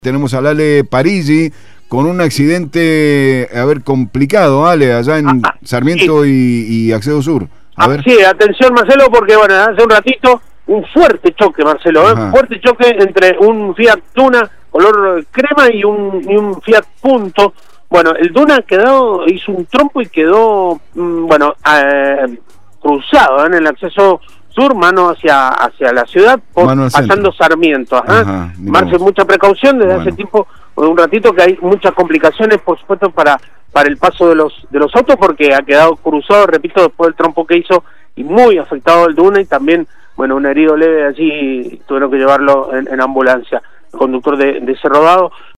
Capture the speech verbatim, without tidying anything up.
Tenemos a Ale Parigi con un accidente, a ver, complicado, Ale, allá en ah, Sarmiento sí. y, y Acceso Sur. A Ah, ver. sí, atención Marcelo, porque bueno, hace un ratito un fuerte choque, Marcelo, ¿eh? fuerte choque entre un Fiat Duna color crema y un, y un Fiat Punto. Bueno, el Duna quedó, hizo un trompo y quedó, mmm, bueno, eh, cruzado ¿eh? en el Acceso Sur, mano hacia hacia la ciudad, por, pasando Sarmiento. Ajá. Ajá, Marce, mucha precaución desde bueno. hace tiempo, un ratito que hay muchas complicaciones, por supuesto, para para el paso de los de los autos, porque ha quedado cruzado, repito, después del trompo que hizo, y muy afectado el Duna, y también, bueno, un herido leve allí, tuvieron que llevarlo en, en ambulancia, el conductor de, de ese rodado.